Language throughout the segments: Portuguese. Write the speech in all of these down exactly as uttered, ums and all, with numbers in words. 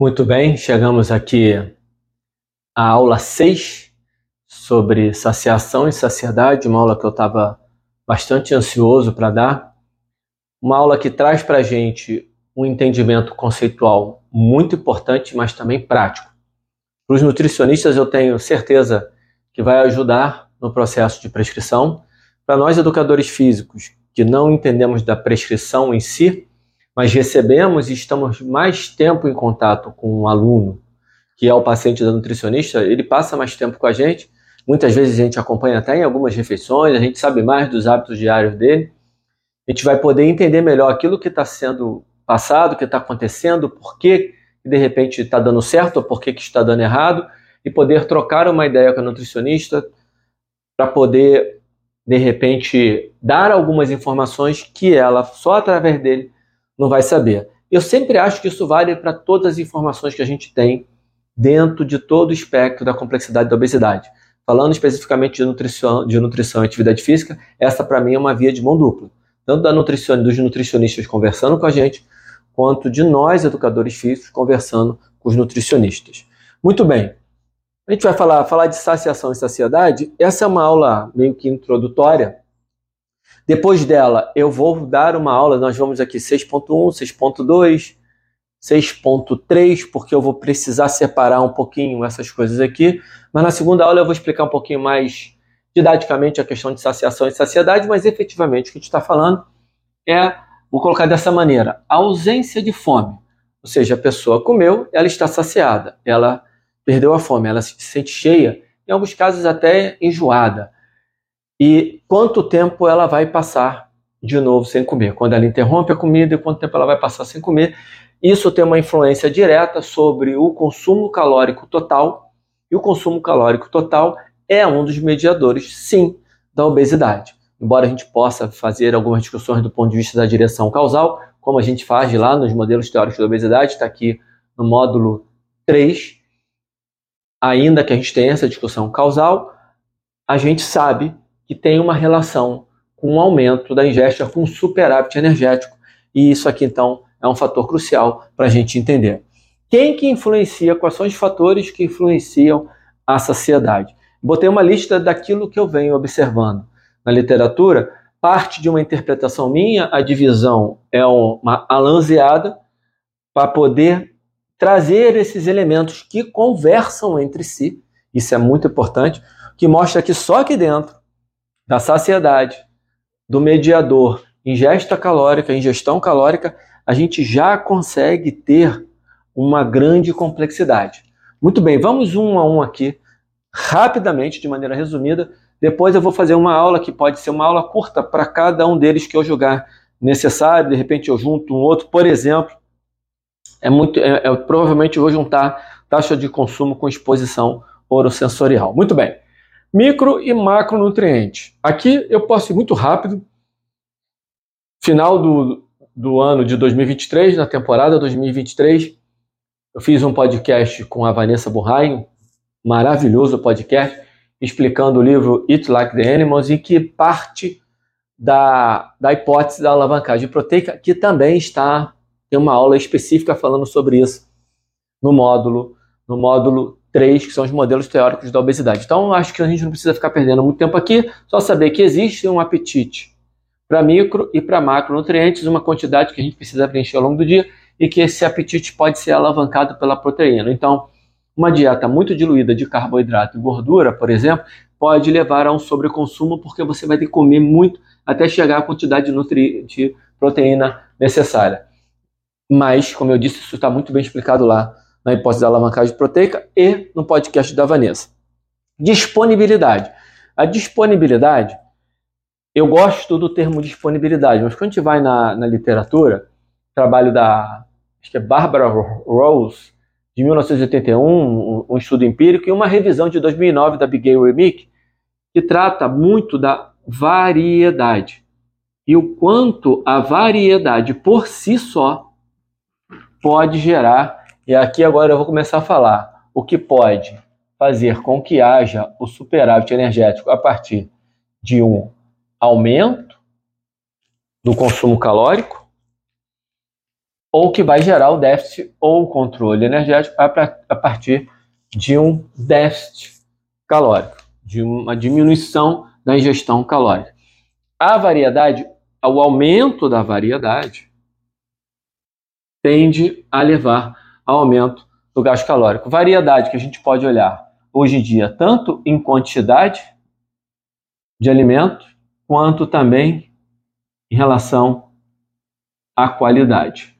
Muito bem, chegamos aqui à aula seis sobre saciação e saciedade, uma aula que eu estava bastante ansioso para dar, uma aula que traz para a gente um entendimento conceitual muito importante, mas também prático. Para os nutricionistas eu tenho certeza que vai ajudar no processo de prescrição. Para nós educadores físicos que não entendemos da prescrição em si, mas recebemos e estamos mais tempo em contato com um aluno, que é o paciente da nutricionista, ele passa mais tempo com a gente, muitas vezes a gente acompanha até em algumas refeições, a gente sabe mais dos hábitos diários dele, a gente vai poder entender melhor aquilo que está sendo passado, o que está acontecendo, por que de repente está dando certo ou por que está dando errado, e poder trocar uma ideia com a nutricionista para poder, de repente, dar algumas informações que ela, só através dele, não vai saber. Eu sempre acho que isso vale para todas as informações que a gente tem dentro de todo o espectro da complexidade da obesidade. Falando especificamente de nutrição, de nutrição e atividade física, essa para mim é uma via de mão dupla. Tanto da nutrição, dos nutricionistas conversando com a gente, quanto de nós, educadores físicos, conversando com os nutricionistas. Muito bem. A gente vai falar, falar de saciação e saciedade. Essa é uma aula meio que introdutória. Depois dela, eu vou dar uma aula, nós vamos aqui seis ponto um, seis ponto dois, seis ponto três, porque eu vou precisar separar um pouquinho essas coisas aqui, mas na segunda aula eu vou explicar um pouquinho mais didaticamente a questão de saciação e saciedade, mas efetivamente o que a gente está falando é, vou colocar dessa maneira, a ausência de fome, ou seja, a pessoa comeu, ela está saciada, ela perdeu a fome, ela se sente cheia, em alguns casos até enjoada. E quanto tempo ela vai passar de novo sem comer? Quando ela interrompe a comida e quanto tempo ela vai passar sem comer? Isso tem uma influência direta sobre o consumo calórico total. E o consumo calórico total é um dos mediadores, sim, da obesidade. Embora a gente possa fazer algumas discussões do ponto de vista da direção causal, como a gente faz lá nos modelos teóricos da obesidade, está aqui no módulo três, ainda que a gente tenha essa discussão causal, a gente sabe que tem uma relação com o aumento da ingesta, com o superávit energético. E isso aqui, então, é um fator crucial para a gente entender. Quem que influencia, quais são os fatores que influenciam a saciedade? Botei uma lista daquilo que eu venho observando na literatura. Parte de uma interpretação minha, a divisão é uma alanceada para poder trazer esses elementos que conversam entre si. Isso é muito importante, que mostra que só aqui dentro da saciedade, do mediador, ingesta calórica, ingestão calórica, a gente já consegue ter uma grande complexidade. Muito bem, vamos um a um aqui, rapidamente, de maneira resumida. Depois eu vou fazer uma aula que pode ser uma aula curta para cada um deles que eu julgar necessário. De repente eu junto um outro, por exemplo, é muito, é, é, provavelmente eu vou juntar taxa de consumo com exposição orossensorial. Muito bem. Micro e macronutrientes. Aqui eu posso ir muito rápido. Final do, do ano de dois mil e vinte e três, na temporada dois mil e vinte e três, eu fiz um podcast com a Vanessa Burrain, maravilhoso podcast, explicando o livro Eat Like the Animals, e que parte da, da hipótese da alavancagem proteica, que também está, tem uma aula específica falando sobre isso no módulo, no módulo três, que são os modelos teóricos da obesidade. Então, acho que a gente não precisa ficar perdendo muito tempo aqui, só saber que existe um apetite para micro e para macronutrientes, uma quantidade que a gente precisa preencher ao longo do dia, e que esse apetite pode ser alavancado pela proteína. Então, uma dieta muito diluída de carboidrato e gordura, por exemplo, pode levar a um sobreconsumo, porque você vai ter que comer muito até chegar à quantidade de, nutri... de proteína necessária. Mas, como eu disse, isso está muito bem explicado lá na hipótese da alavancagem proteica e no podcast da Vanessa. Disponibilidade. A disponibilidade, eu gosto do termo disponibilidade, mas quando a gente vai na, na literatura, trabalho da, acho que é Barbara Rose, de mil novecentos e oitenta e um, um, um estudo empírico, e uma revisão de dois mil e nove da Abigail Remick, que trata muito da variedade. E o quanto a variedade por si só pode gerar. E aqui agora eu vou começar a falar o que pode fazer com que haja o superávit energético a partir de um aumento do consumo calórico, ou que vai gerar o déficit ou o controle energético a partir de um déficit calórico, de uma diminuição da ingestão calórica. A variedade, o aumento da variedade, tende a levar ao aumento do gasto calórico. Variedade que a gente pode olhar hoje em dia, tanto em quantidade de alimento, quanto também em relação à qualidade.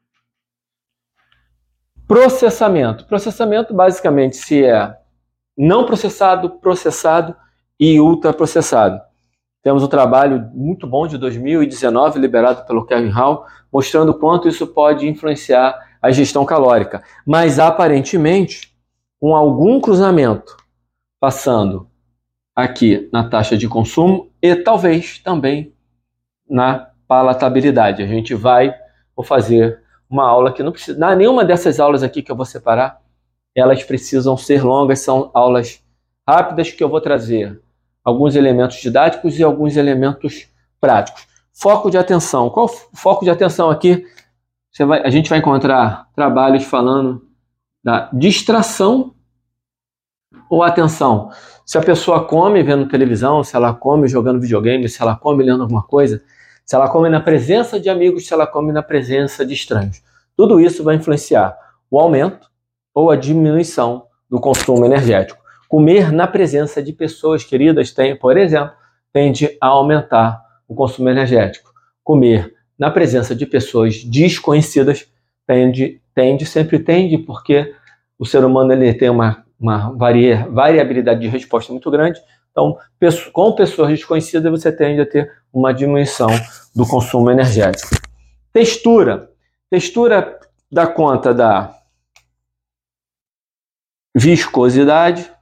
Processamento. Processamento basicamente se é não processado, processado e ultraprocessado. Temos um trabalho muito bom de dois mil e dezenove, liberado pelo Kevin Hall, mostrando quanto isso pode influenciar a ingestão calórica. Mas, aparentemente, com algum cruzamento passando aqui na taxa de consumo e talvez também na palatabilidade. A gente vai, vou fazer uma aula que não precisa, não, nenhuma dessas aulas aqui que eu vou separar, elas precisam ser longas, são aulas rápidas que eu vou trazer alguns elementos didáticos e alguns elementos práticos. Foco de atenção. Qual o foco de atenção aqui? Você vai, a gente vai encontrar trabalhos falando da distração ou atenção. Se a pessoa come vendo televisão, se ela come jogando videogame, se ela come lendo alguma coisa, se ela come na presença de amigos, se ela come na presença de estranhos. Tudo isso vai influenciar o aumento ou a diminuição do consumo energético. Comer na presença de pessoas queridas, tem, por exemplo, tende a aumentar o consumo energético. Comer na presença de pessoas desconhecidas tende, tende sempre tende, porque o ser humano ele tem uma, uma varia, variabilidade de resposta muito grande. Então, com pessoas desconhecidas, você tende a ter uma diminuição do consumo energético. Textura. Textura dá conta da viscosidade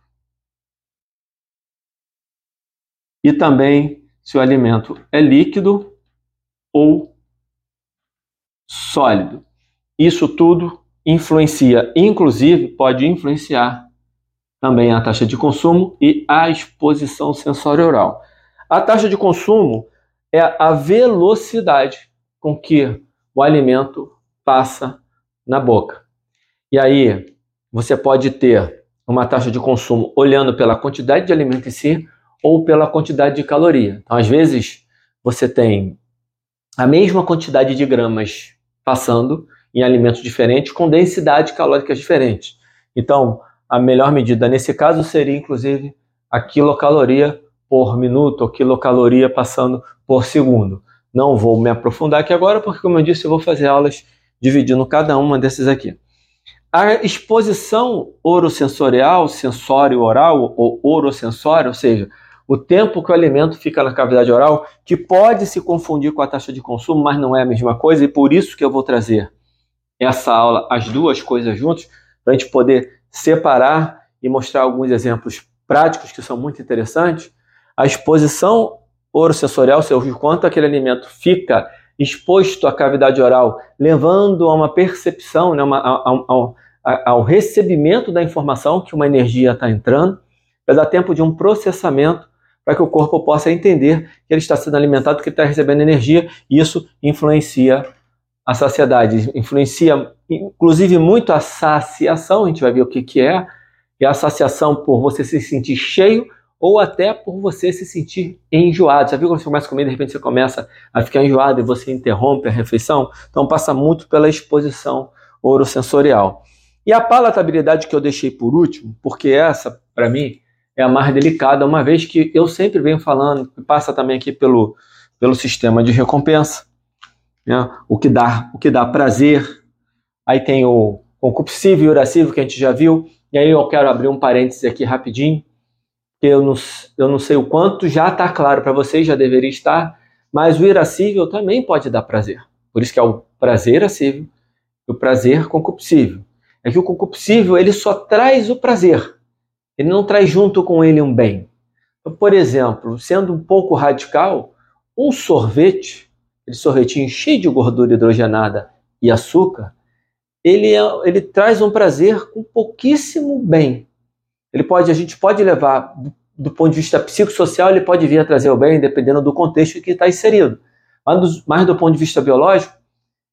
e também se o alimento é líquido ou sólido. Isso tudo influencia, inclusive pode influenciar também a taxa de consumo e a exposição sensorial. A taxa de consumo é a velocidade com que o alimento passa na boca. E aí você pode ter uma taxa de consumo olhando pela quantidade de alimento em si ou pela quantidade de caloria. Então, às vezes, você tem a mesma quantidade de gramas passando em alimentos diferentes com densidades calóricas diferentes. Então, a melhor medida nesse caso seria, inclusive, a quilocaloria por minuto ou quilocaloria passando por segundo. Não vou me aprofundar aqui agora, porque, como eu disse, eu vou fazer aulas dividindo cada uma desses aqui. A exposição orosensorial, sensório oral ou orosensório, ou seja, o tempo que o alimento fica na cavidade oral, que pode se confundir com a taxa de consumo, mas não é a mesma coisa, e por isso que eu vou trazer essa aula, as duas coisas juntas, para a gente poder separar e mostrar alguns exemplos práticos que são muito interessantes. A exposição orosensorial, ou seja, o quanto aquele alimento fica exposto à cavidade oral, levando a uma percepção, né, uma, ao, ao, ao recebimento da informação que uma energia está entrando, para dar tempo de um processamento para que o corpo possa entender que ele está sendo alimentado, que ele está recebendo energia, e isso influencia a saciedade, influencia inclusive muito a saciação. A gente vai ver o que, que é, é a saciação por você se sentir cheio ou até por você se sentir enjoado. Já viu quando você começa a comer, de repente você começa a ficar enjoado e você interrompe a refeição? Então passa muito pela exposição orosensorial. E a palatabilidade, que eu deixei por último, porque essa, para mim, é a mais delicada, uma vez que eu sempre venho falando, passa também aqui pelo, pelo sistema de recompensa, né? o, que dá, o que dá prazer. Aí tem o concupiscível e irascível, que a gente já viu, e aí eu quero abrir um parêntese aqui rapidinho, que eu não, eu não sei o quanto já está claro para vocês, já deveria estar, mas o irascível também pode dar prazer. Por isso que é o prazer irascível e o prazer concupiscível. É que o concupiscível, ele só traz o prazer, ele não traz junto com ele um bem. Então, por exemplo, sendo um pouco radical, um sorvete, aquele sorvetinho cheio de gordura hidrogenada e açúcar, ele, é, ele traz um prazer com pouquíssimo bem. Ele pode, a gente pode levar, do, do ponto de vista psicossocial, ele pode vir a trazer o bem, dependendo do contexto que está inserido. Mas do, mas do ponto de vista biológico,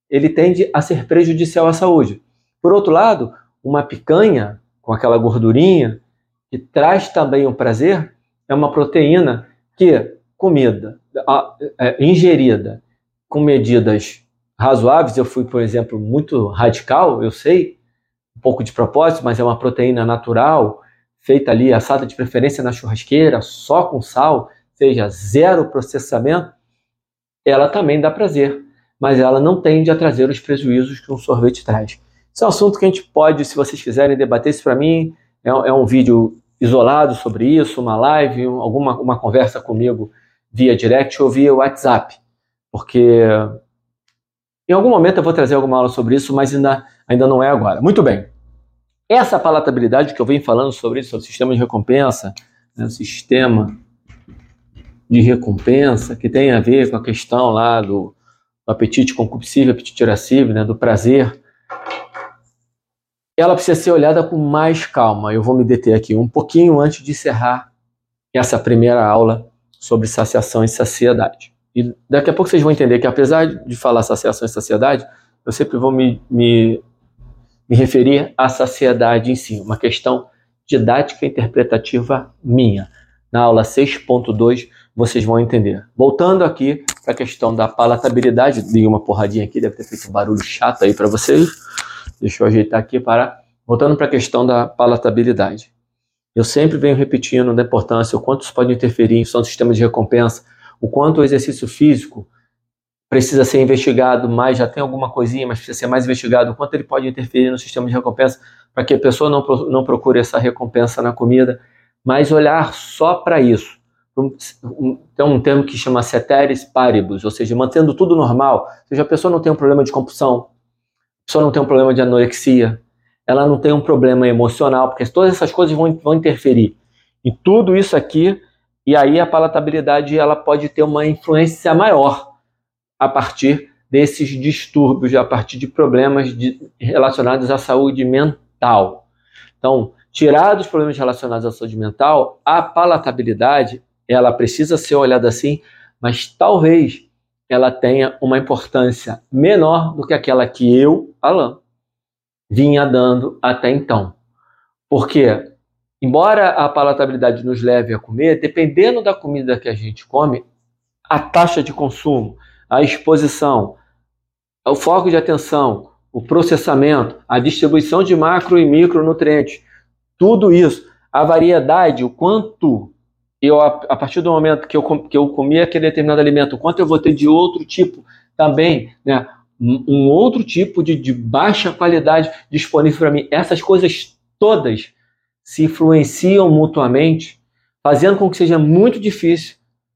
ele tende a ser prejudicial à saúde. Por outro lado, uma picanha com aquela gordurinha, que traz também o prazer, é uma proteína que, comida, é, ingerida com medidas razoáveis, eu fui, por exemplo, muito radical, eu sei, um pouco de propósito, mas é uma proteína natural, feita ali, assada de preferência na churrasqueira, só com sal, seja zero processamento, ela também dá prazer, mas ela não tende a trazer os prejuízos que um sorvete traz. Isso é um assunto que a gente pode, se vocês quiserem debater isso para mim, é, é um vídeo isolado sobre isso, uma live, alguma uma conversa comigo via direct ou via WhatsApp, porque em algum momento eu vou trazer alguma aula sobre isso, mas ainda, ainda não é agora. Muito bem. Essa palatabilidade que eu venho falando sobre isso, sobre o sistema de recompensa, né, o sistema de recompensa, que tem a ver com a questão lá do, do apetite concupiscível, apetite irascível, né, do prazer, ela precisa ser olhada com mais calma. Eu vou me deter aqui um pouquinho antes de encerrar essa primeira aula sobre saciação e saciedade. E daqui a pouco vocês vão entender que, apesar de falar saciação e saciedade, eu sempre vou me, me, me referir à saciedade em si, uma questão didática e interpretativa minha. Na aula seis ponto dois vocês vão entender. Voltando aqui para a questão da palatabilidade, dei uma porradinha aqui, deve ter feito um barulho chato aí para vocês. Deixa eu ajeitar aqui para... Voltando para a questão da palatabilidade. Eu sempre venho repetindo da importância, o quanto isso pode interferir em seu sistema de recompensa, o quanto o exercício físico precisa ser investigado mais, já tem alguma coisinha, mas precisa ser mais investigado, o quanto ele pode interferir no sistema de recompensa, para que a pessoa não, não procure essa recompensa na comida, mas olhar só para isso. Tem um termo que chama ceteris paribus, ou seja, mantendo tudo normal, ou seja, a pessoa não tem um problema de compulsão, a pessoa não tem um problema de anorexia, ela não tem um problema emocional, porque todas essas coisas vão, vão interferir em tudo isso aqui, e aí a palatabilidade ela pode ter uma influência maior a partir desses distúrbios, a partir de problemas de, relacionados à saúde mental. Então, tirados os problemas relacionados à saúde mental, a palatabilidade ela precisa ser olhada assim, mas talvez ela tenha uma importância menor do que aquela que eu, Alan, vinha dando até então. Porque, embora a palatabilidade nos leve a comer, dependendo da comida que a gente come, a taxa de consumo, a exposição, o foco de atenção, o processamento, a distribuição de macro e micronutrientes, tudo isso, a variedade, o quanto eu, a partir do momento que eu, que eu comi aquele determinado alimento, o quanto eu vou ter de outro tipo também, né? Um outro tipo de, de baixa qualidade disponível para mim. Essas coisas todas se influenciam mutuamente, fazendo com que seja muito difícil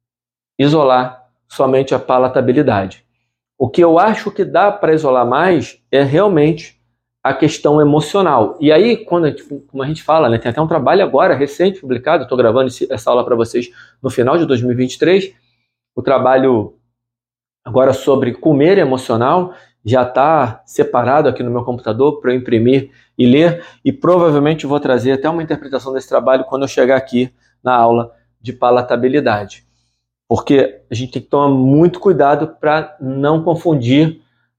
isolar somente a palatabilidade. O que eu acho que dá para isolar mais é realmente a questão emocional. E aí, quando a gente, como a gente fala, né, tem até um trabalho agora, recente, publicado, estou gravando esse, essa aula para vocês no final de dois mil e vinte e três, o trabalho agora sobre comer emocional já está separado aqui no meu computador para eu imprimir e ler, e provavelmente vou trazer até uma interpretação desse trabalho quando eu chegar aqui na aula de palatabilidade. Porque a gente tem que tomar muito cuidado para não confundir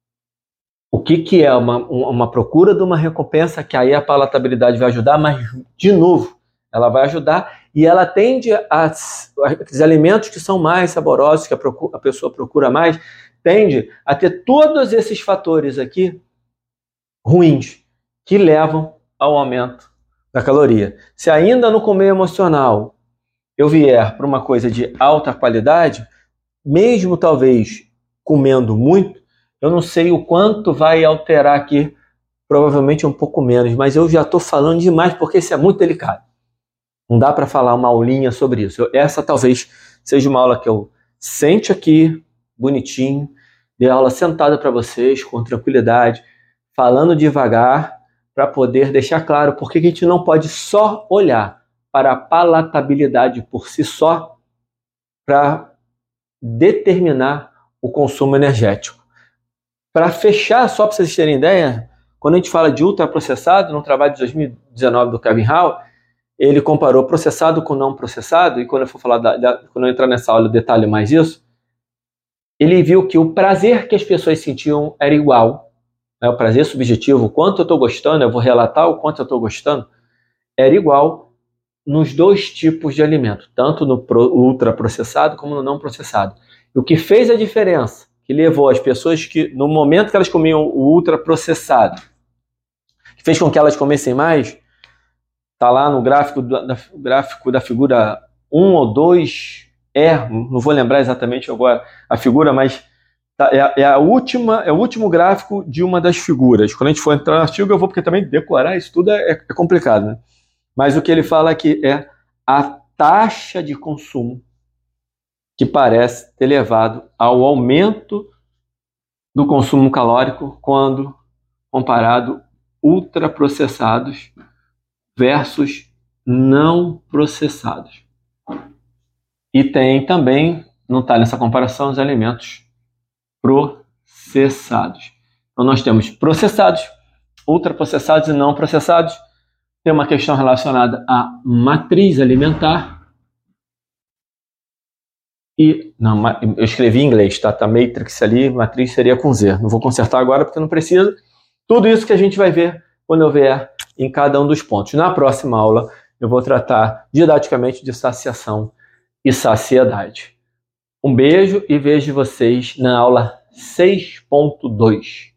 o que, que é uma, uma procura de uma recompensa, que aí a palatabilidade vai ajudar, mas, de novo, ela vai ajudar e ela tende a, a os alimentos que são mais saborosos, que a, procura, a pessoa procura mais, tende a ter todos esses fatores aqui ruins, que levam ao aumento da caloria. Se ainda no comer emocional eu vier para uma coisa de alta qualidade, mesmo talvez comendo muito, eu não sei o quanto vai alterar aqui, provavelmente um pouco menos, mas eu já estou falando demais porque isso é muito delicado. Não dá para falar uma aulinha sobre isso. Eu, essa talvez seja uma aula que eu sente aqui, bonitinho, dê aula sentada para vocês, com tranquilidade, falando devagar, para poder deixar claro por que a gente não pode só olhar para a palatabilidade por si só para determinar o consumo energético. Para fechar, só para vocês terem ideia, quando a gente fala de ultraprocessado, no trabalho de dois mil e dezenove do Kevin Hall, ele comparou processado com não processado, e quando eu for falar da, da, quando eu entrar nessa aula eu detalho mais isso, ele viu que o prazer que as pessoas sentiam era igual, né, o prazer subjetivo, o quanto eu estou gostando, eu vou relatar o quanto eu estou gostando, era igual nos dois tipos de alimento, tanto no ultraprocessado como no não processado. E o que fez a diferença, que levou as pessoas que, no momento que elas comiam o ultraprocessado, que fez com que elas comessem mais, está lá no gráfico da, gráfico da figura um ou dois, é, não vou lembrar exatamente agora a figura, mas tá, é, é, a última, é o último gráfico de uma das figuras. Quando a gente for entrar no artigo, eu vou, porque também decorar isso tudo é, é complicado, né? Mas o que ele fala aqui é a taxa de consumo que parece ter levado ao aumento do consumo calórico quando comparado ultraprocessados versus não processados. E tem também, não está nessa comparação, os alimentos processados. Então nós temos processados, ultraprocessados e não processados. Tem uma questão relacionada à matriz alimentar. E, não, eu escrevi em inglês, tá? Tá matrix ali, matriz seria com Z. Não vou consertar agora porque não precisa. Tudo isso que a gente vai ver quando eu vier em cada um dos pontos. Na próxima aula, eu vou tratar didaticamente de saciação e saciedade. Um beijo e vejo vocês na aula seis ponto dois.